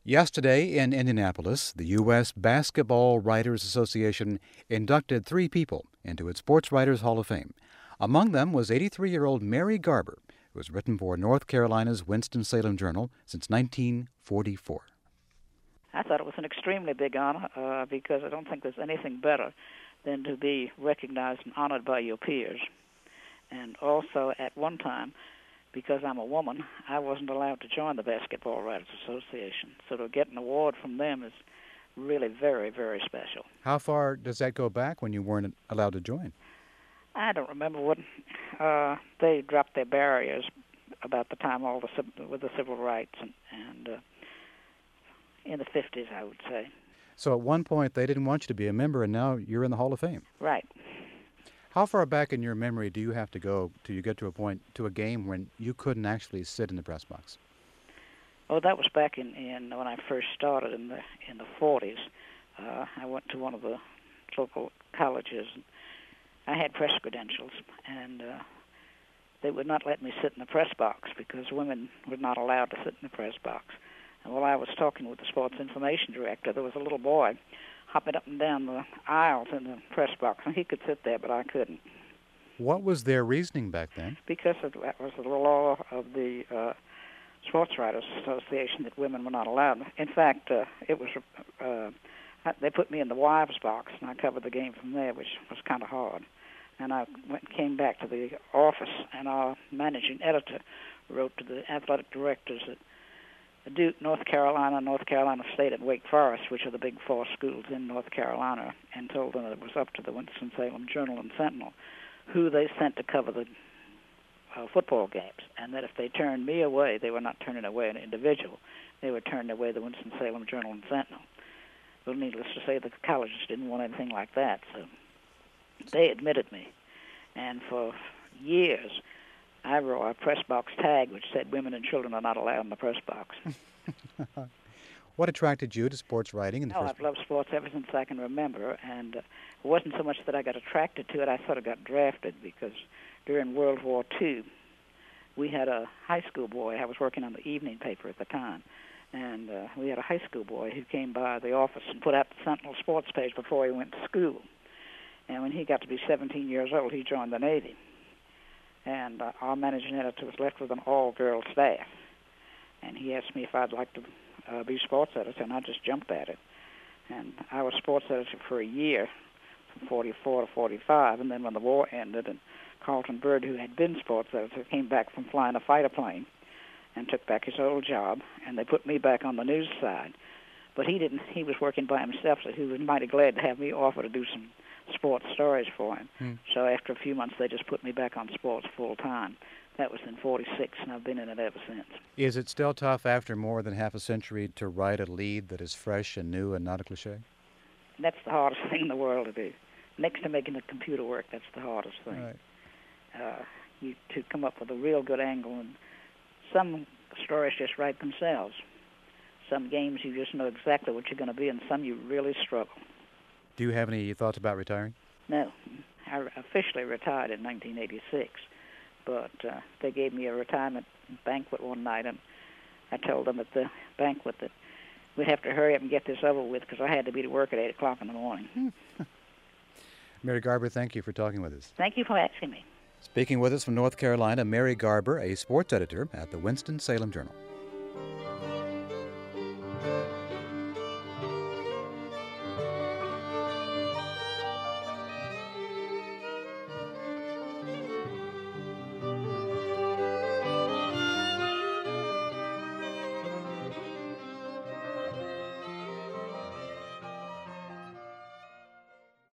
Yesterday in Indianapolis, the U.S. Basketball Writers Association inducted 3 people into its Sports Writers Hall of Fame. Among them was 83-year-old Mary Garber, who has written for North Carolina's Winston-Salem Journal since 1944. I thought it was an extremely big honor because I don't think there's anything better than to be recognized and honored by your peers. And also, at one time, because I'm a woman, I wasn't allowed to join the Basketball Writers Association. So to get an award from them is really very, very special. How far does that go back when you weren't allowed to join? I don't remember what they dropped their barriers about the time with the civil rights and in the 50s, I would say. So at one point they didn't want you to be a member, and now you're in the Hall of Fame. Right. How far back in your memory do you have to go till you get to a game when you couldn't actually sit in the press box? Oh, that was back in when I first started in the 40s. I went to one of the local colleges. I had press credentials, and they would not let me sit in the press box because women were not allowed to sit in the press box. And while I was talking with the sports information director, there was a little boy hopping up and down the aisles in the press box, and he could sit there, but I couldn't. What was their reasoning back then? Because that was the law of the Sports Writers Association that women were not allowed. In fact, it was they put me in the wives' box, and I covered the game from there, which was kind of hard. And I came back to the office, and our managing editor wrote to the athletic directors at Duke, North Carolina State, and Wake Forest, which are the big 4 schools in North Carolina, and told them that it was up to the Winston-Salem Journal and Sentinel, who they sent to cover the football games, and that if they turned me away, they were not turning away an individual. They were turning away the Winston-Salem Journal and Sentinel. Well, needless to say, the colleges didn't want anything like that, so they admitted me. And for years, I wore a press box tag which said women and children are not allowed in the press box. What attracted you to sports writing in the first place? I've loved sports ever since I can remember, and it wasn't so much that I got attracted to it, I sort of got drafted because during World War II, we had a high school boy. I was working on the evening paper at the time, and we had a high school boy who came by the office and put out the Sentinel sports page before he went to school. And when he got to be 17 years old, he joined the Navy. And our managing editor was left with an all-girl staff. And he asked me if I'd like to be sports editor, and I just jumped at it. And I was sports editor for a year, from 44 to 45, and then when the war ended, and Carlton Byrd, who had been sports editor, came back from flying a fighter plane and took back his old job, and they put me back on the news side. But he didn't. He was working by himself, so he was mighty glad to have me offer to do some sports stories for him. So after a few months, they just put me back on sports full-time. That was in 46, and I've been in it ever since. Is it still tough after more than half a century to write a lead that is fresh and new and not a cliche? That's the hardest thing in the world to do. Next to making the computer work, that's the hardest thing. Right. To come up with a real good angle, and some stories just write themselves. Some games you just know exactly what you're going to be, and some you really struggle. Do you have any thoughts about retiring? No. I officially retired in 1986, but they gave me a retirement banquet one night, and I told them at the banquet that we'd have to hurry up and get this over with because I had to be to work at 8 o'clock in the morning. Mary Garber, thank you for talking with us. Thank you for asking me. Speaking with us from North Carolina, Mary Garber, a sports editor at the Winston-Salem Journal.